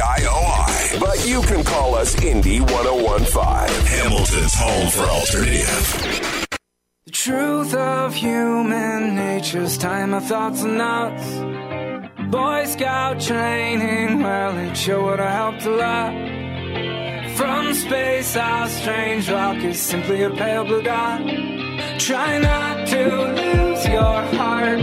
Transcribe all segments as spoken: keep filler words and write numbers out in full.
I O I. But you can call us Indie ten fifteen. Hamilton's home for alternative. The truth of human nature's time my thoughts are nuts. Boy Scout training, well, it sure would have helped a lot. From space, our strange rock is simply a pale blue dot. Try not to lose your heart.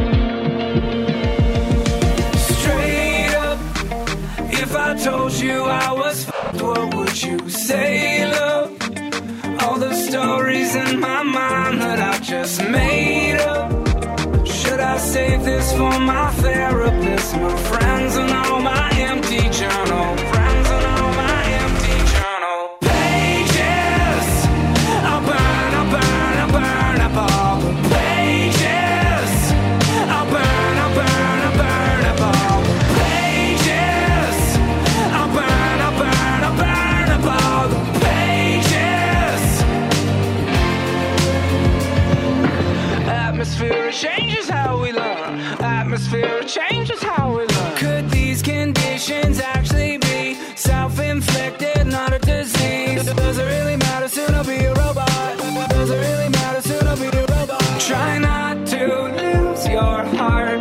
Straight up, if I told you I was f***ed, what would you say? Look, all the stories in my mind that I just made up. Should I save this for my therapist, my friends, and all my empty journal? Friends and all my empty journal pages. I'll burn, I'll burn, I'll burn up all the pages. I'll burn, I'll burn, I'll burn up all the pages. I'll burn, I'll burn, I'll burn up all the pages. Atmosphere changes how we learn. Atmosphere changes how we learn. Could these conditions actually be self-inflicted, not a disease? Does it really matter? Soon I'll be a robot. Does it really matter? Soon I'll be a robot. Try not to lose your heart.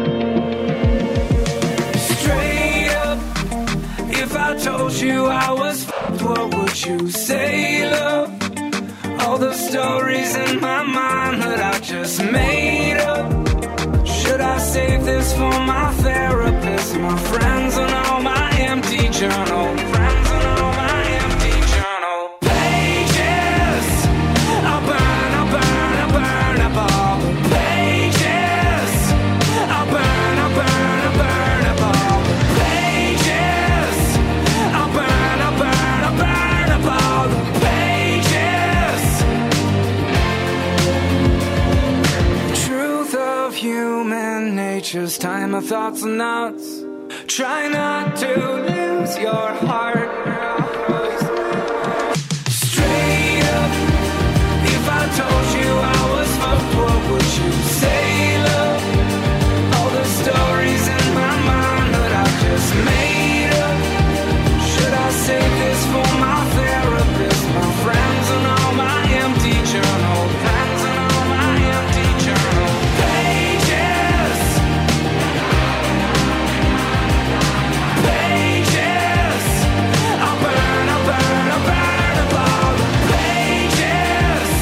Straight up, if I told you I was f***ed, what would you say? Look, all the stories in my mind that I just made up. Should I save this for my therapist, my friends, and all my empty journal? Friends and all my empty journal pages. I'll burn, I'll burn, I'll burn up all the pages. I'll burn, I'll burn, I'll burn up all the pages. I'll burn, I'll burn, I'll burn up all the pages. Truth of human nature's time of thoughts and nuts. Try not to lose your heart. Straight up, if I told you I was fucked, what would you say? Look, all the stories in my mind that I just made up. Should I save this for my therapist, my friends, and all my empty journal? Friends and all my empty journal pages. Pages. I'll burn, I'll burn, I'll burn up all the pages.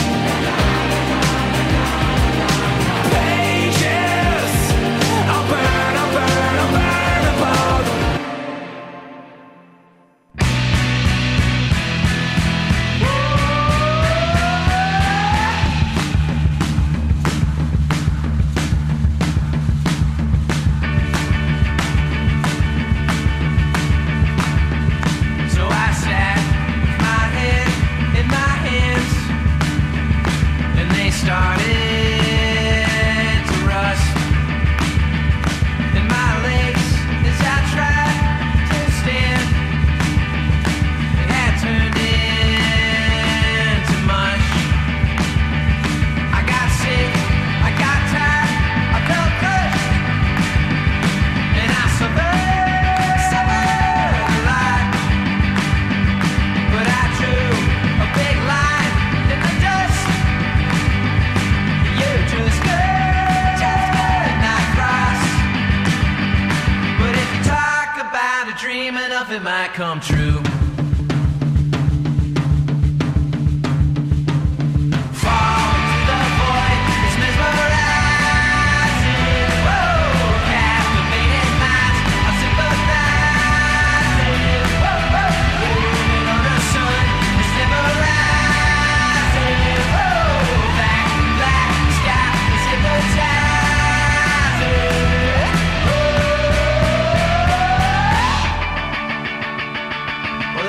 Pages. I'll burn, I'll burn, I'll burn up all the So I sat with my head in my hands, and they started to rust. And my legs, as I tried to stand, they had turned into mush. I got sick, I got tired, I felt crushed, and I suffered, suffered a lot. But I drew a big line in the dust. You just could, just could not cross. But if you talk about a dream, enough it might come true. Fall to the void, it's mesmerizing. Whoa, captivated minds are sympathizing. Whoa, whoa, moving on the sun, it's never rising. Whoa, back to black sky is hypnotizing. Whoa. Well,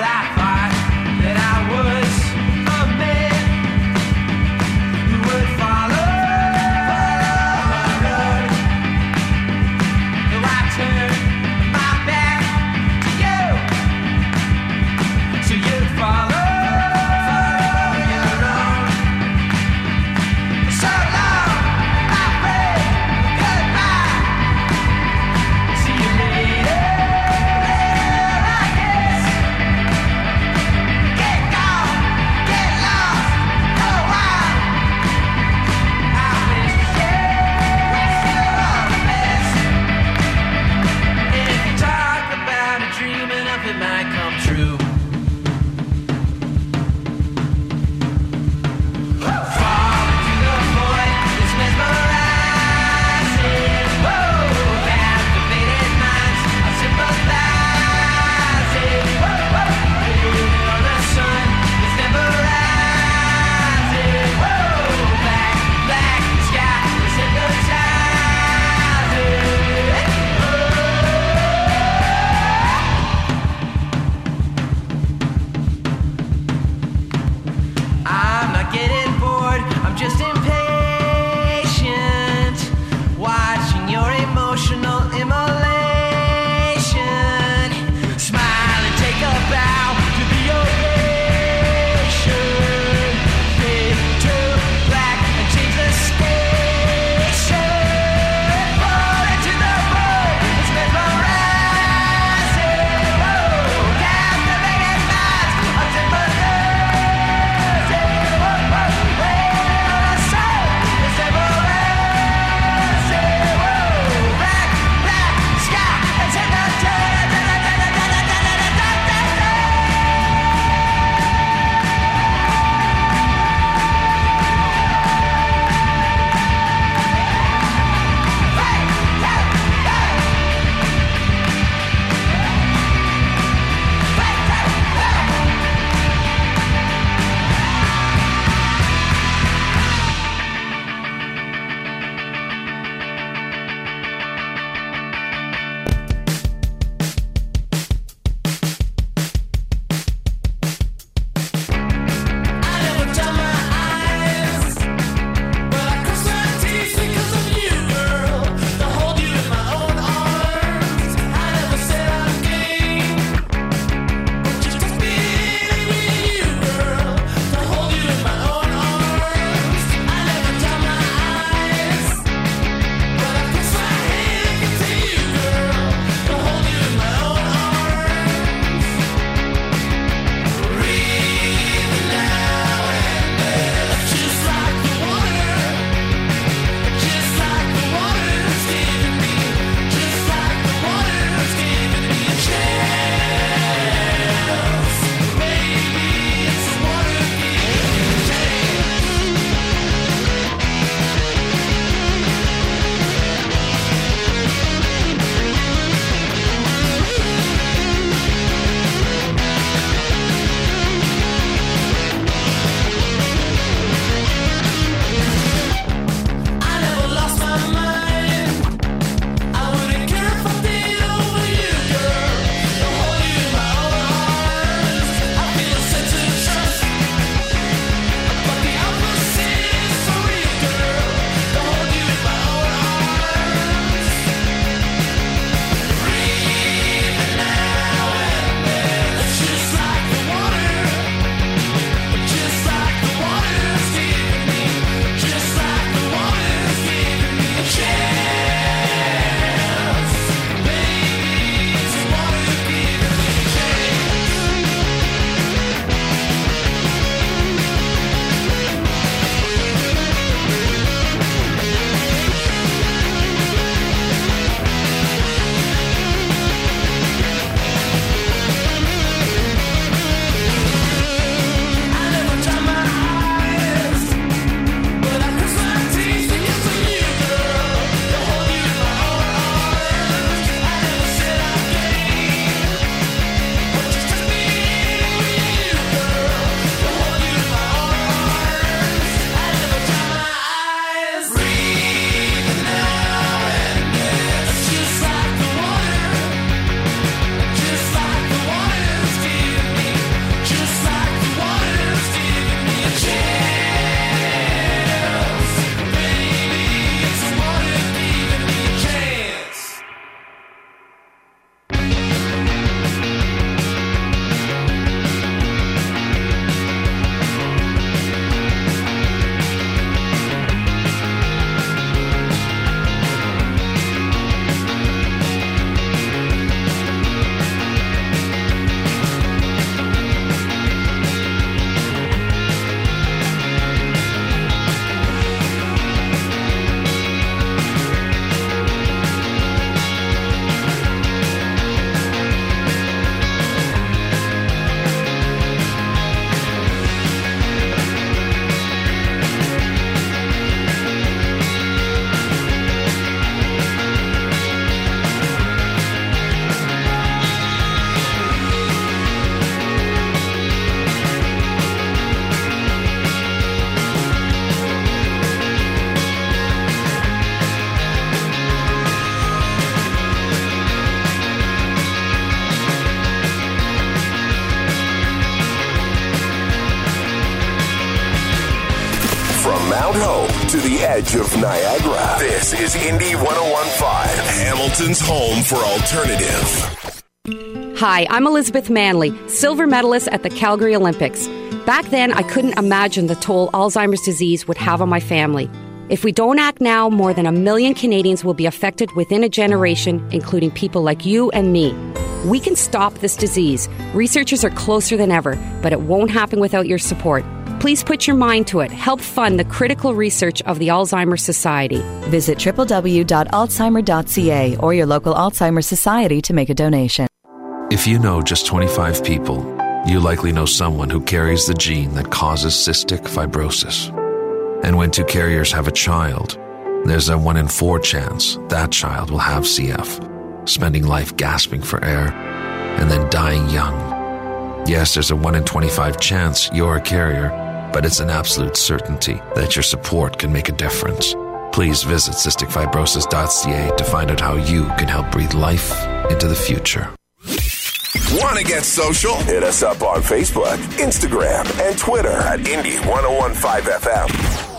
something might come true. Falling to the void, it's mesmerizing. Whoa, captivated minds are sympathizing. Whoa, whoa, feel the sun is never rising. Whoa, black, black sky is hypnotizing. home to the edge of Niagara. This is Indy one oh one point five, Hamilton's home for alternative. Hi, I'm Elizabeth Manley, silver medalist at the Calgary Olympics. Back then, I couldn't imagine the toll Alzheimer's disease would have on my family. If we don't act now, more than a million Canadians will be affected within a generation, including people like you and me. We can stop this disease. Researchers are closer than ever, but it won't happen without your support. Please put your mind to it. Help fund the critical research of the Alzheimer's Society. Visit w w w dot alzheimer dot c a or your local Alzheimer's Society to make a donation. If you know just twenty-five people, you likely know someone who carries the gene that causes cystic fibrosis. And when two carriers have a child, there's a one in four chance that child will have C F, spending life gasping for air and then dying young. Yes, there's a one in twenty-five chance you're a carrier, but it's an absolute certainty that your support can make a difference. Please visit cystic fibrosis dot c a to find out how you can help breathe life into the future. Want to get social? Hit us up on Facebook, Instagram, and Twitter at Indy one oh one point five F M.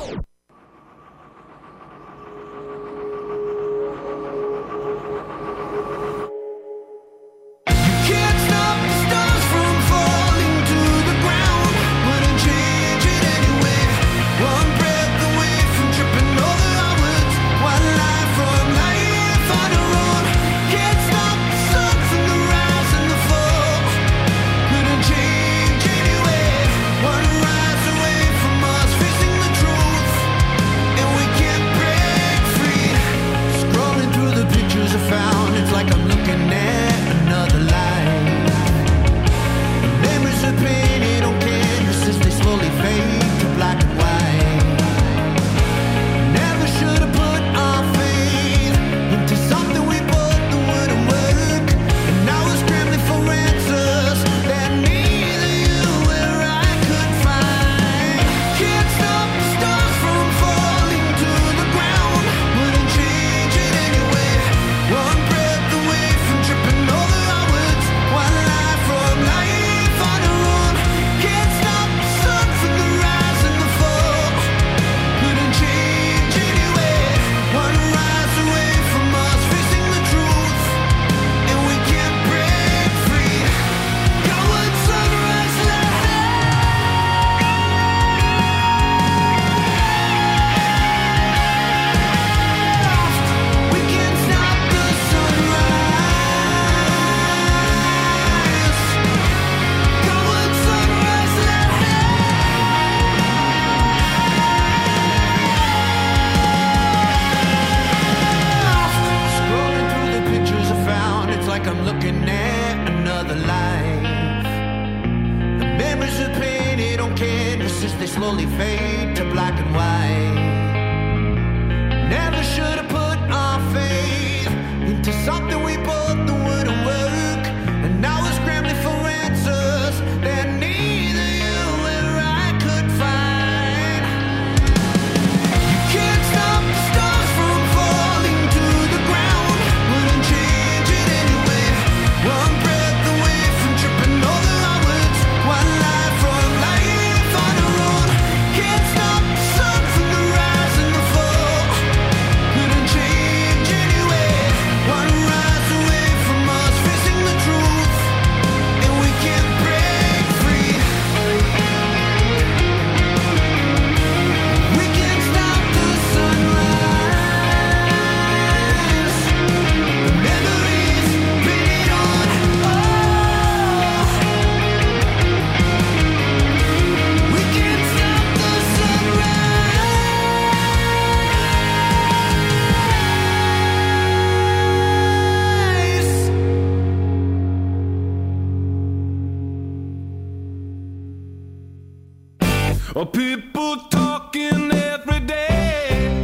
People talking every day.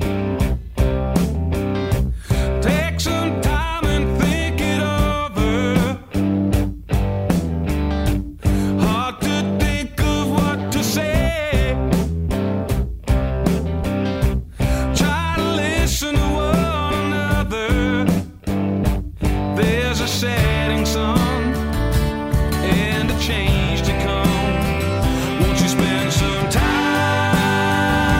Take some time and think it over. Hard to think of what to say. Try to listen to one another. There's a setting sun and a change to come. Won't you spend some time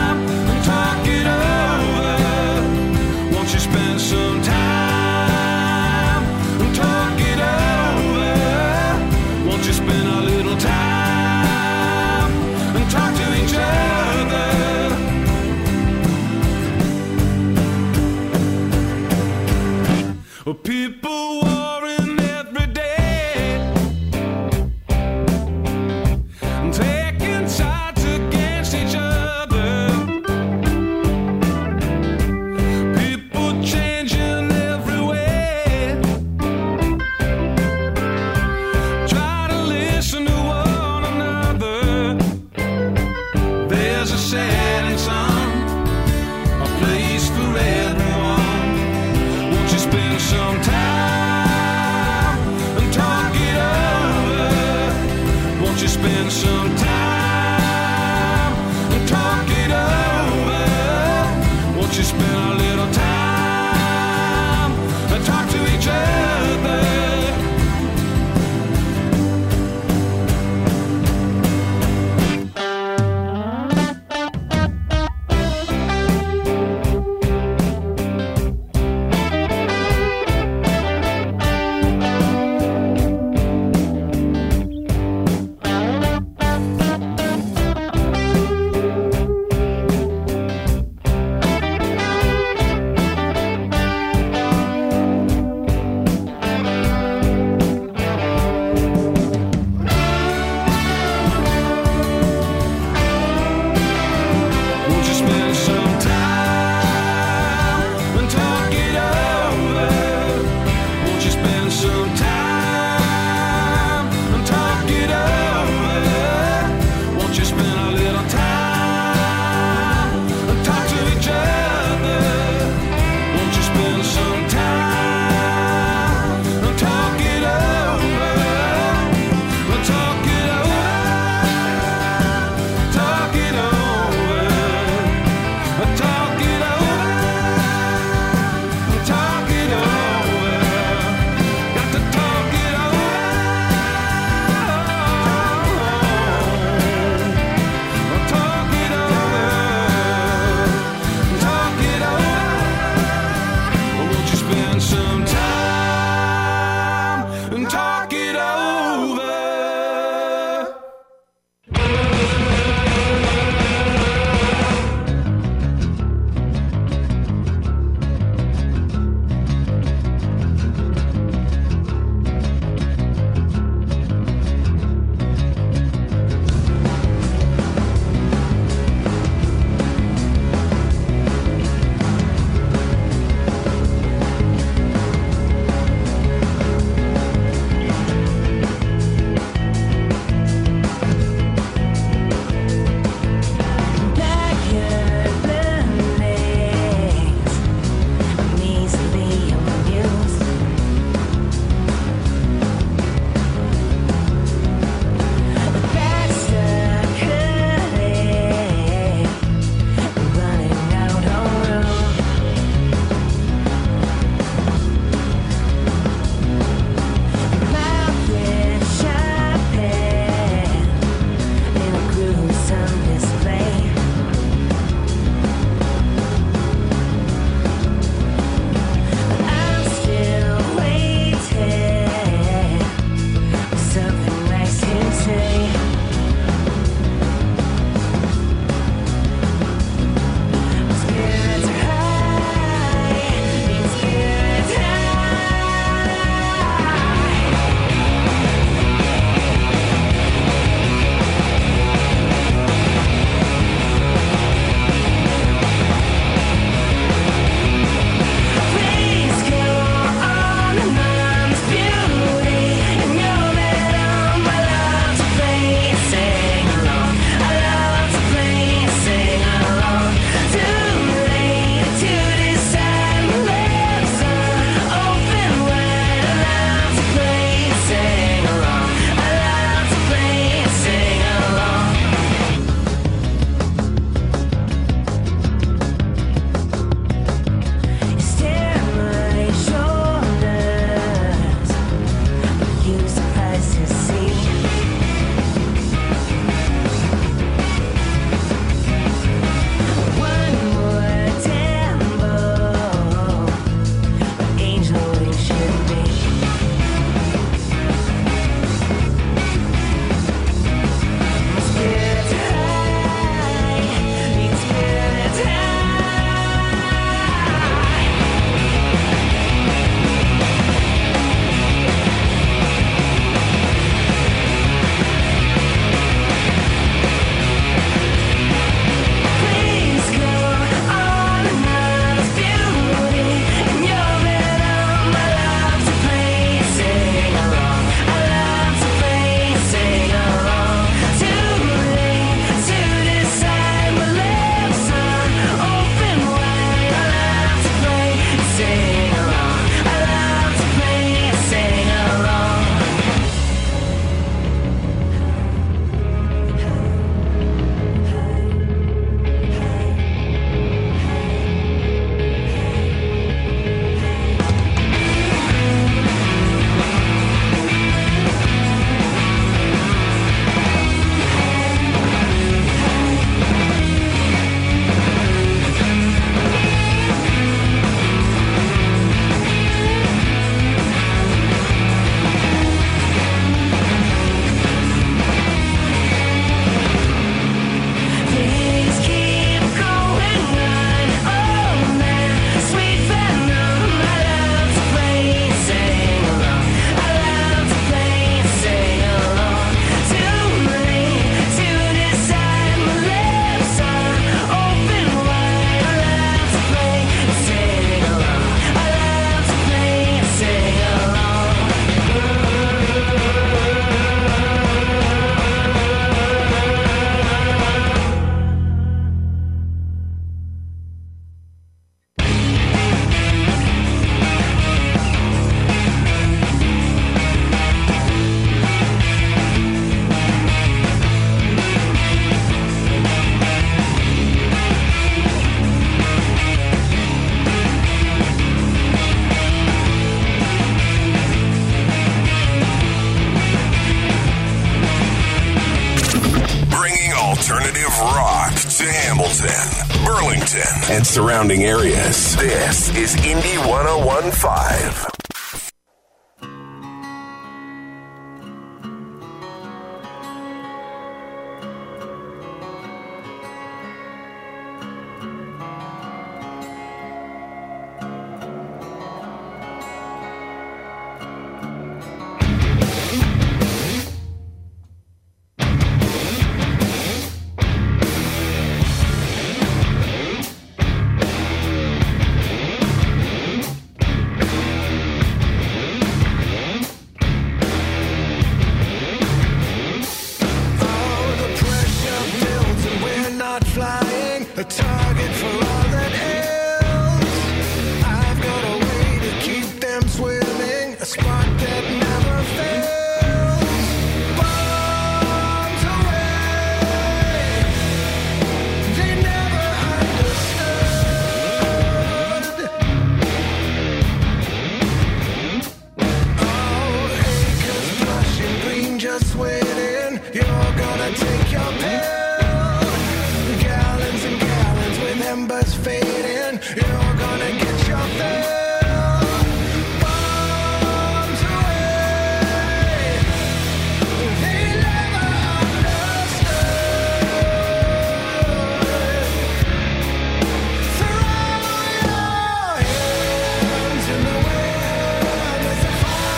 alternative rock to Hamilton, Burlington, and surrounding areas. This is Indie one oh one point five.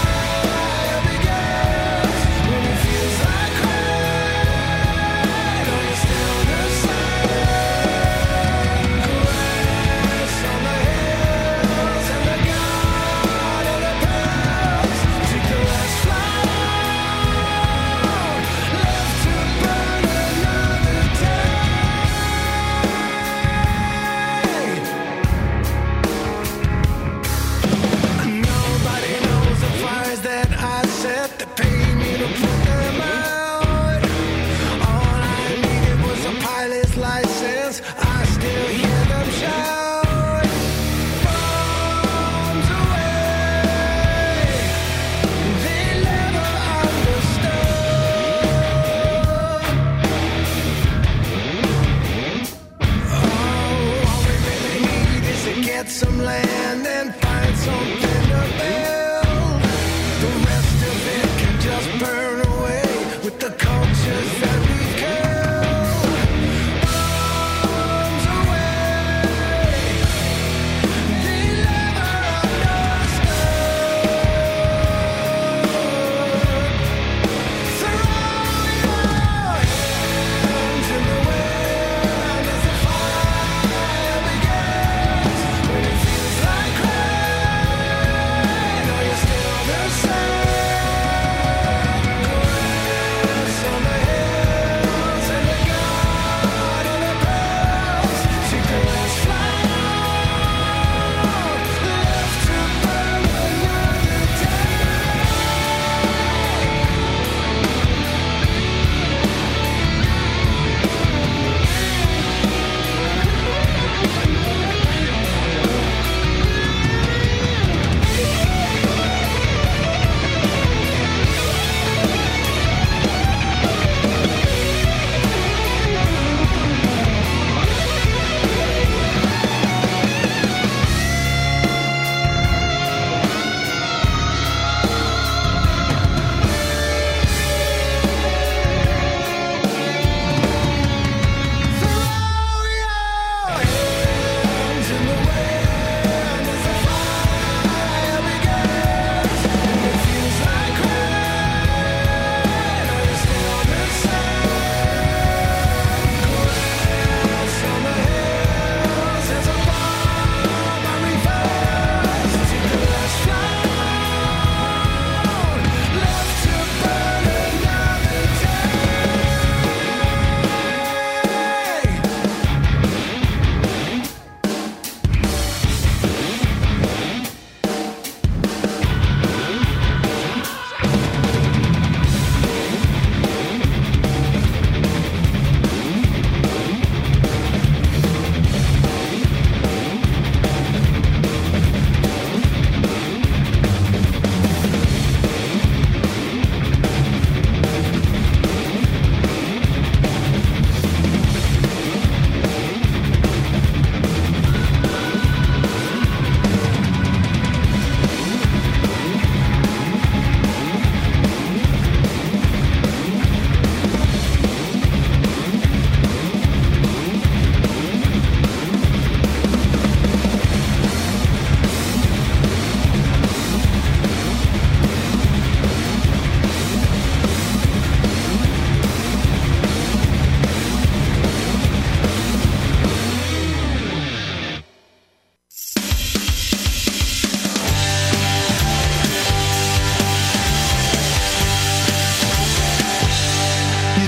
I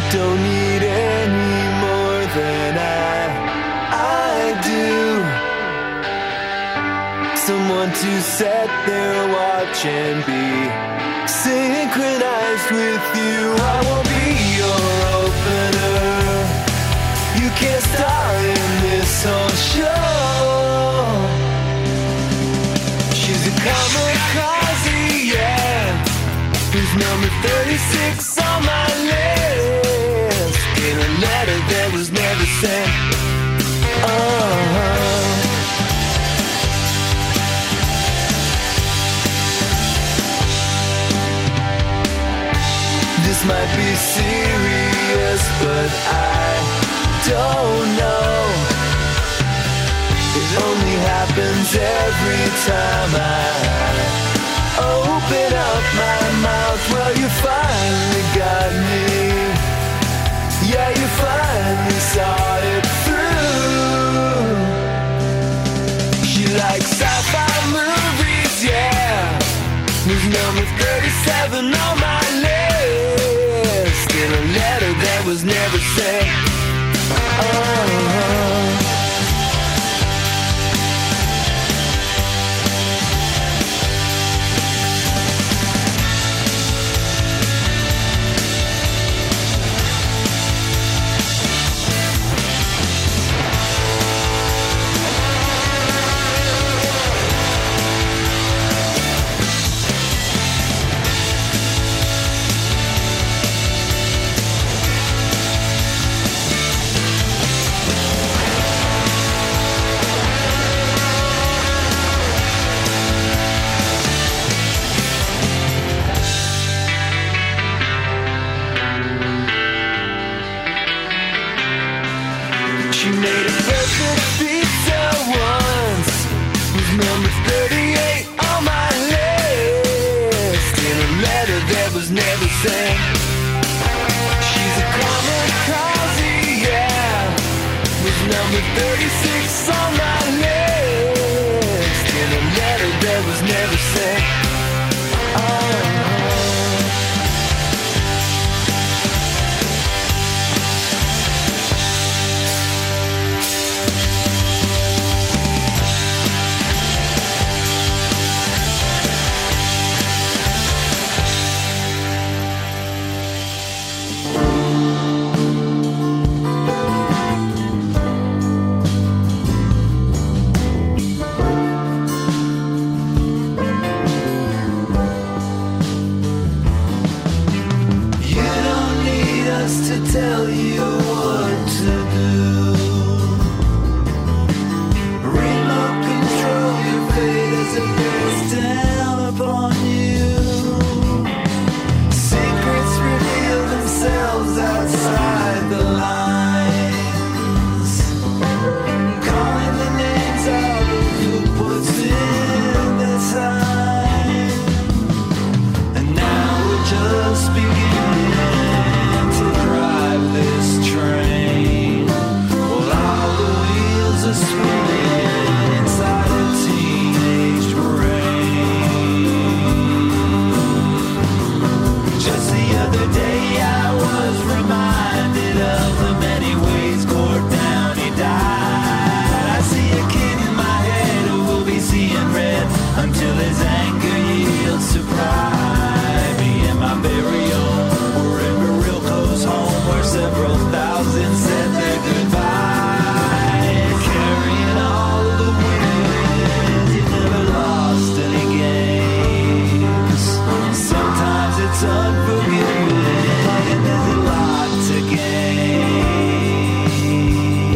don't need any more than I, I do. Someone to set their watch and be synchronized with you. I will be your opener. You can't star in this whole show. She's a kamikaze, yeah, who's number thirty-six on my list. In a letter that was never sent. Uh-huh. This might be serious, but I don't know. It only happens every time I open up my mouth. Well, you finally got me. Yeah, you finally saw it through. She likes sci-fi movies, yeah. Who's number thirty-seven on my list? In a letter that was never sent. Uh-huh. She made a perfect pizza once. Was number thirty-eight on my list. In a letter that was never sent. She's a kamikaze, yeah. Was number thirty-six on my list. In a letter that was never sent. Oh. To tell you what to do. Remote control your fate as it bears down upon you. Secrets reveal themselves outside the lines. Calling the names out of who puts in the time. And now we're just beginning this train. Well, all the wheels are spinning inside a teenage brain. Just the other day I was reminded of the many ways Gord Downie died. I see a kid in my head who will be seeing red until his anger yields to pride. Me and my burial home where several thousand said their goodbye, carrying all of the wins. You never lost any games. Sometimes it's unforgiving, and there's a lot to gain.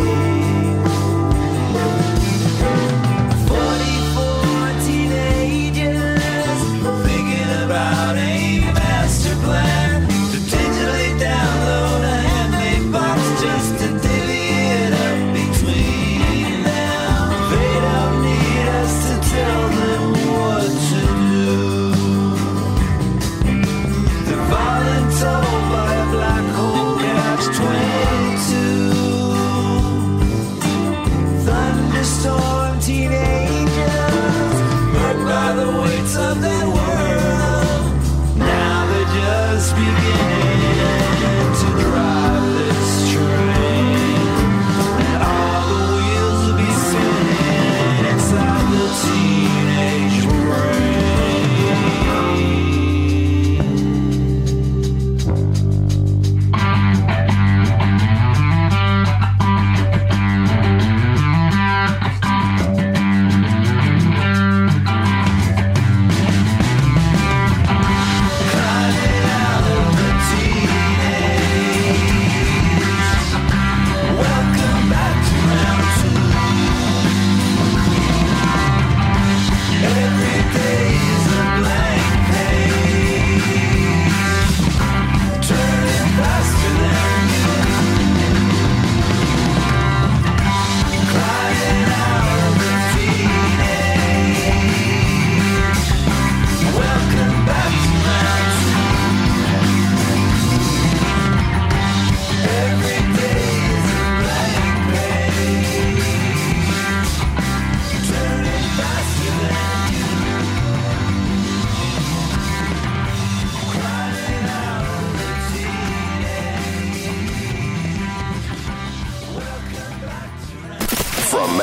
Forty-four teenagers thinking about a master plan. Download a handmade box just to divvy it up between them. They don't need us to tell them what to do. They're voluntold by a black hole catch twenty-two. Thunderstorm teenagers hurt by the weights of that world. Now they're just beginning to drive.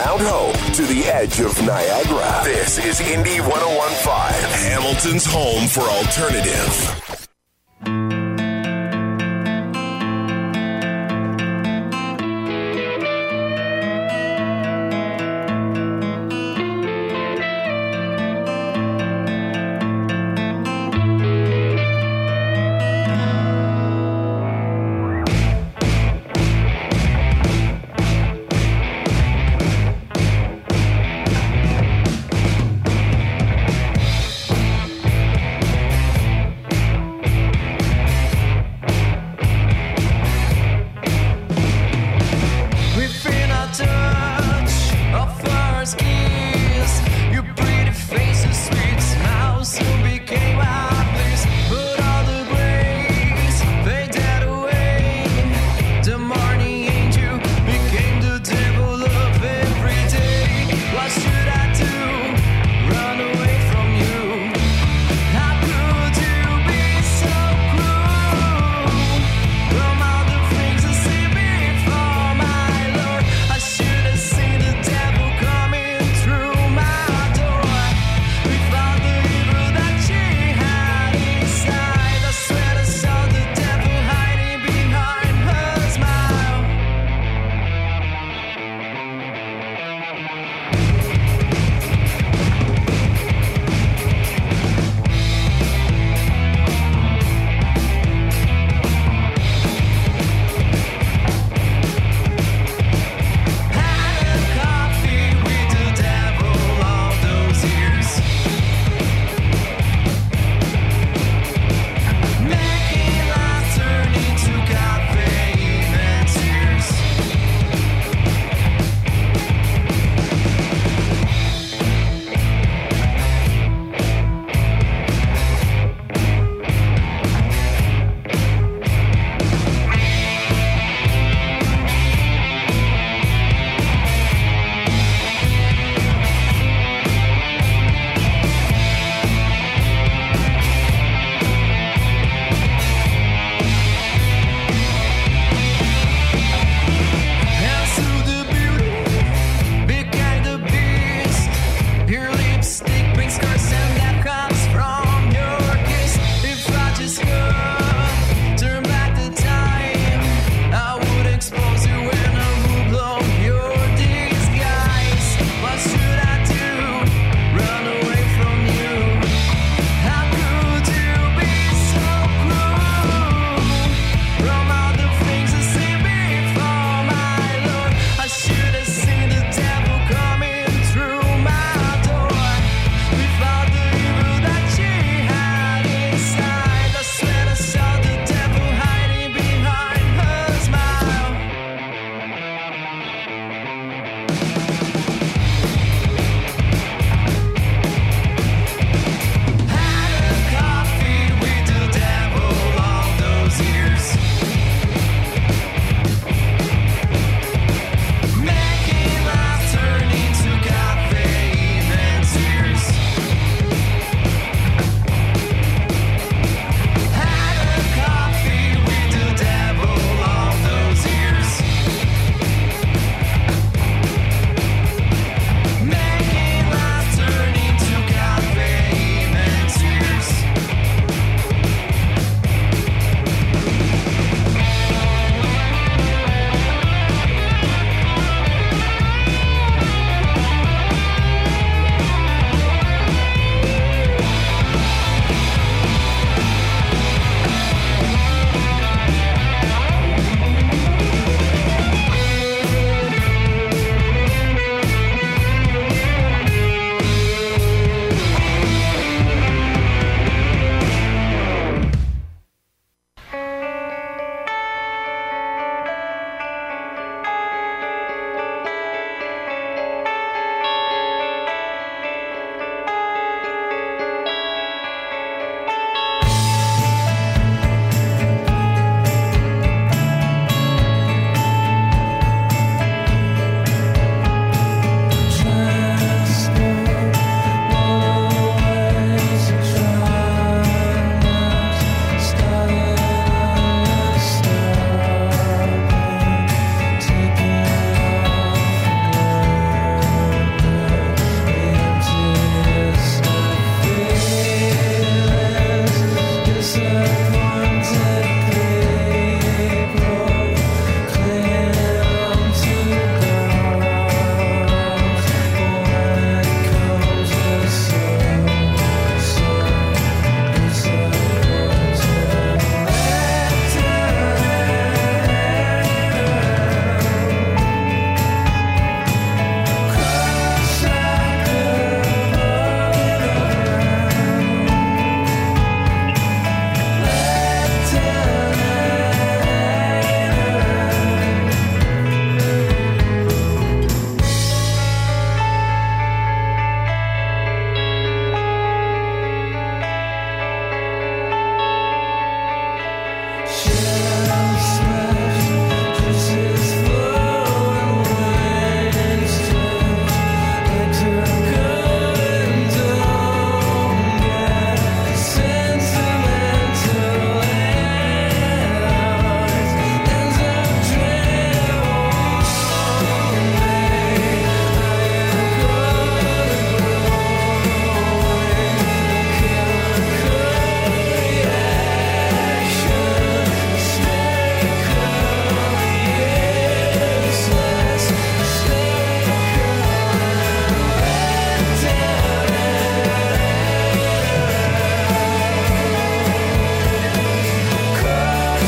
Mount Hope to the edge of Niagara. This is Indy one oh one point five, Hamilton's home for alternative.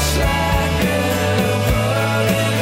just like a bug in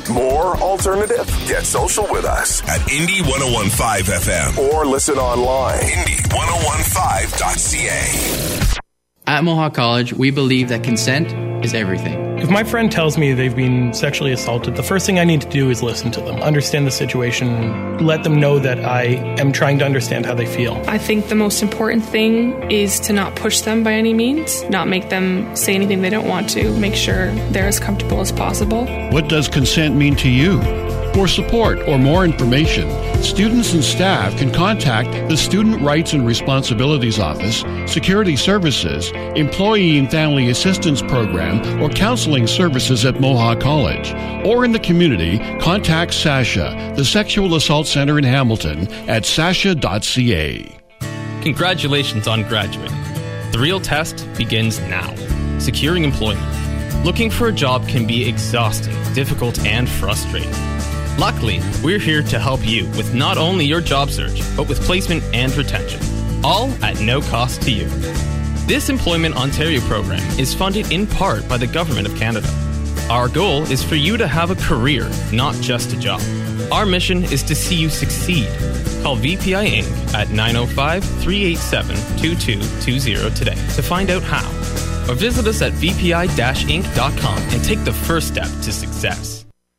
More alternative? Get social with us at Indie ten fifteen F M or listen online. Indie ten fifteen dot C A. At Mohawk College, we believe that consent is everything. If my friend tells me they've been sexually assaulted, the first thing I need to do is listen to them, understand the situation, let them know that I am trying to understand how they feel. I think the most important thing is to not push them by any means, not make them say anything they don't want to, make sure they're as comfortable as possible. What does consent mean to you? For support or more information, students and staff can contact the Student Rights and Responsibilities Office, Security Services, Employee and Family Assistance Program, or Counseling Services at Mohawk College. Or in the community, contact SASHA, the Sexual Assault Center in Hamilton, at sasha dot c a. Congratulations on graduating. The real test begins now. Securing employment. Looking for a job can be exhausting, difficult, and frustrating. Luckily, we're here to help you with not only your job search, but with placement and retention, all at no cost to you. This Employment Ontario program is funded in part by the Government of Canada. Our goal is for you to have a career, not just a job. Our mission is to see you succeed. Call V P I Incorporated at nine oh five, three eight seven, two two two zero today to find out how. Or visit us at v p i dash inc dot com and take the first step to success.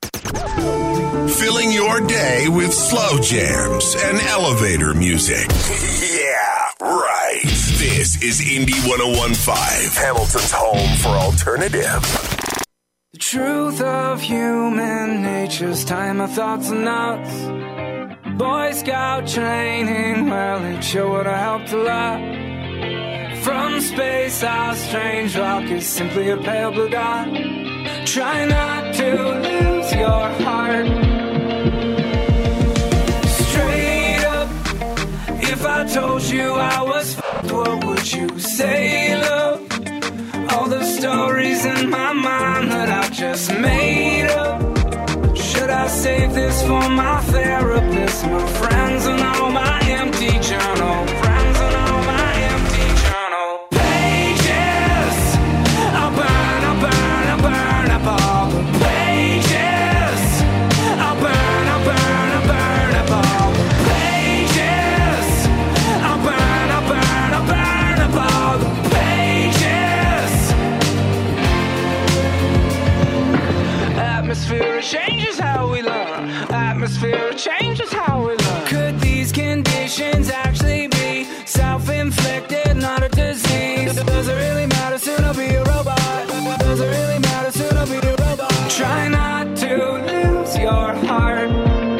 Filling your day with slow jams and elevator music. Yeah, right. This is Indie ten fifteen, Hamilton's home for alternative. The truth of human nature's time of thoughts and nuts. Boy Scout training, well, it sure would have helped a lot. From space, our strange rock is simply a pale blue dot. Try not to lose your heart. Straight up, if I told you I was f***ed, what would you say, love? All the stories in my mind that I just made up. Should I save this for my therapist, my friends, and all my empty journal? Friends and all my empty journal pages. I'll burn, I'll burn, I'll burn up all the pages. I'll burn, I'll burn, I'll burn up all the pages. I'll burn, I'll burn, I'll burn up all the pages. Atmosphere changes how we learn. Atmosphere changes how we learn. Could these conditions actually be self-inflicted, not a disease? Does it really matter? Soon I'll be a robot. Does it really matter? Soon I'll be a robot. Try not to lose your heart.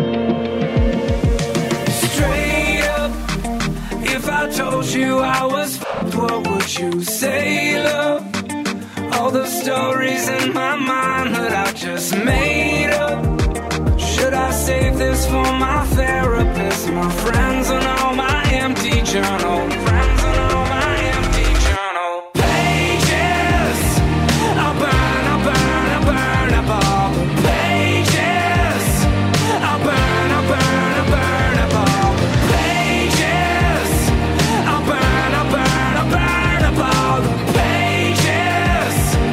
Straight up, if I told you I was f***ed, what would you say, love? All the stories in my mind that I just made up. Should I save this for my therapist, my friends, and all my empty journal? Friends and all my empty journal pages. I'll burn, I'll burn, I'll burn up all the pages. I'll burn, I'll burn, I'll burn up all the pages. I'll burn, I'll burn, I'll burn up all the pages.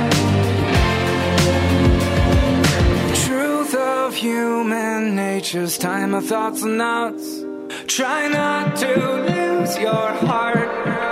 Truth of human nature's time of thoughts and nuts. Try not to lose your heart.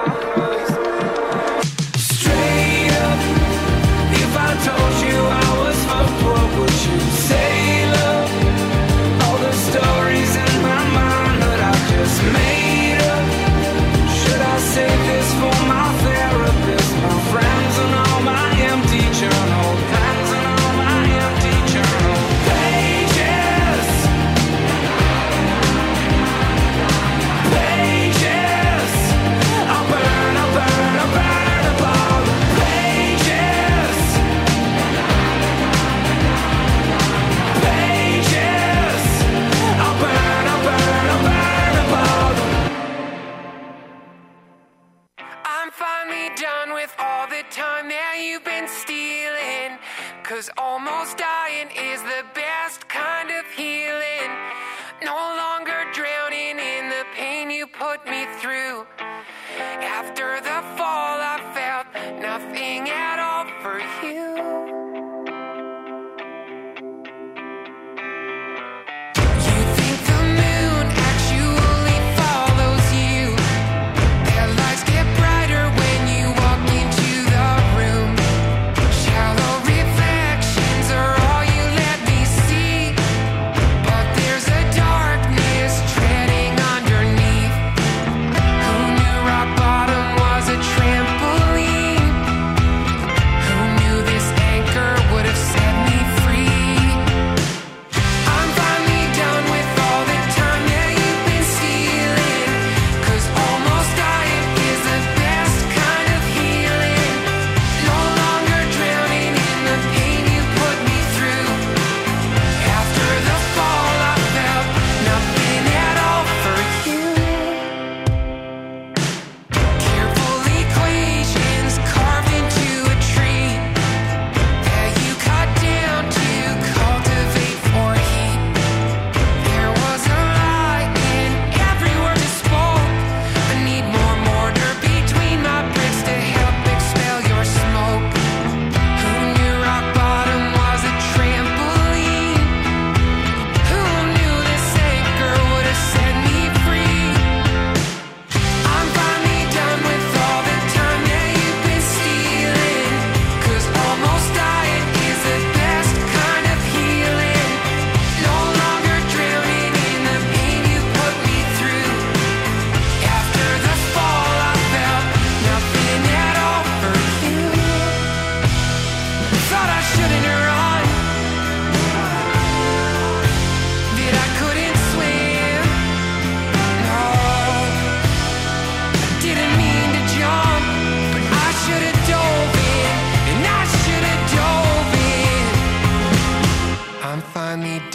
Straight up, if I told you I was fucked, what would you say, love? All the stories in my mind that I just made up. Should I save this for my therapist, my friends, and all my empty journal? Friends and all my empty journal pages. Pages. I'll burn, I'll burn, I'll burn up all the pages. Pages. I'll burn, I'll burn, I'll burn up all the. I'm finally done with all the time that you've been stealing. Cause almost dying is the best kind of healing. No longer drowning in the pain you put me through. After the fall I felt nothing at all for you.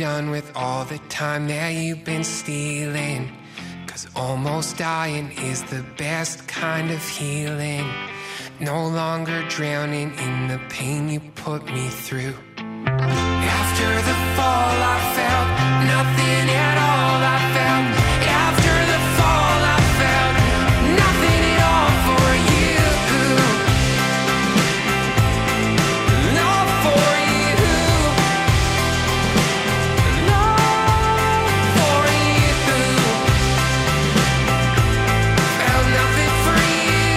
done with all the time that you've been stealing. Cause almost dying is the best kind of healing. No longer drowning in the pain you put me through. After the fall I felt nothing at all. I felt after the fall I felt nothing at all for you. Not for you. Not for you. Felt nothing for you.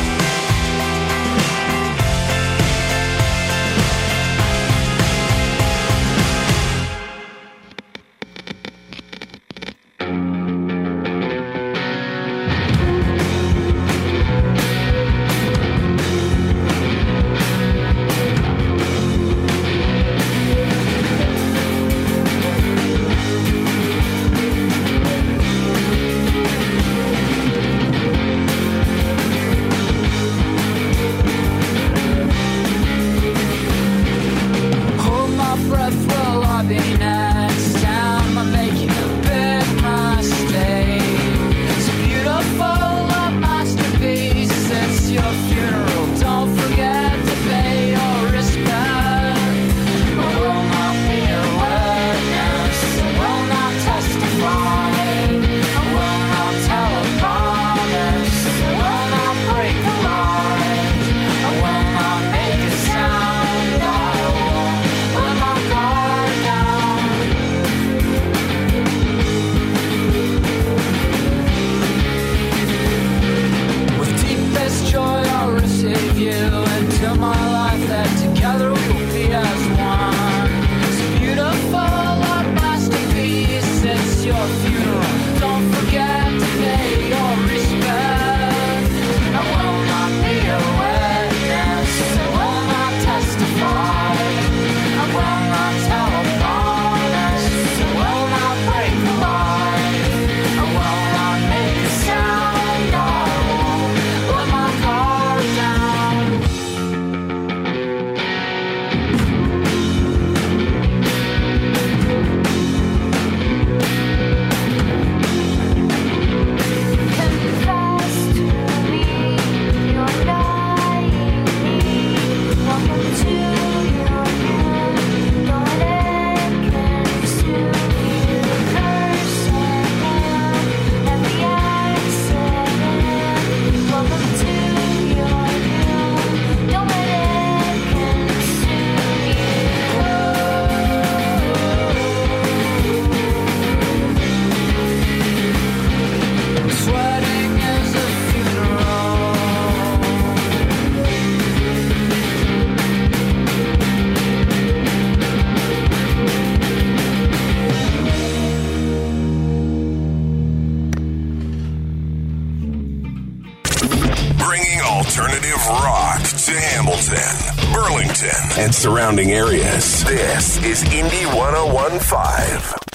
Hold my breath while I be next time I'm making a big mistake. It's a beautiful love masterpiece. It's your funeral. Don't forget to pay your respect. I will not be a witness. I will not testify. I will not tell a promise. I will not break a lie. I will not make a sound. I won't let my guard down. With deepest joy I'll receive you into my life, that together we will be as one. It's a beautiful art masterpiece. It's your funeral. Don't forget to pay your respect. I will not be a witness. I will not testify. I will not tell a promise. I will not break a lie. I will not make a sound. I won't let my guard down. Confess to me you're dying me. Welcome to your end. Don't let it consume you. Curse and every accident. Welcome to your doom. Don't let it consume you. Sweating is a funeral. Bringing alternative rock to Hamilton, Burlington, and surrounding areas. This is Indie one oh one point five.